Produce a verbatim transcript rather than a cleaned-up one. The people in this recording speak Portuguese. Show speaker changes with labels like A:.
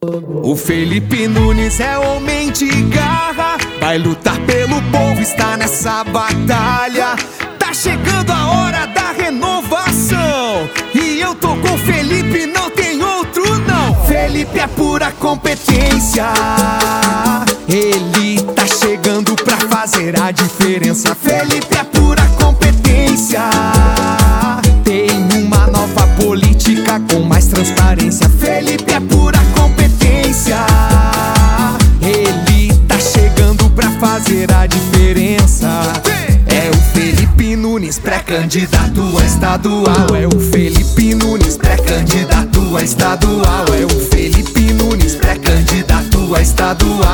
A: O Felipe Nunes é homem de garra, vai lutar pelo povo, está nessa batalha. Tá chegando a hora da renovação e eu tô com o Felipe, não tem outro não. Felipe é pura competência, ele tá chegando pra fazer a diferença. Felipe é pura competência, tem uma nova política com mais transparência. Felipe é pura competência, ele tá chegando pra fazer a diferença. É o Felipe Nunes, pré-candidato a estadual. É o Felipe Nunes, pré-candidato a estadual. É o Felipe Nunes, pré-candidato a estadual.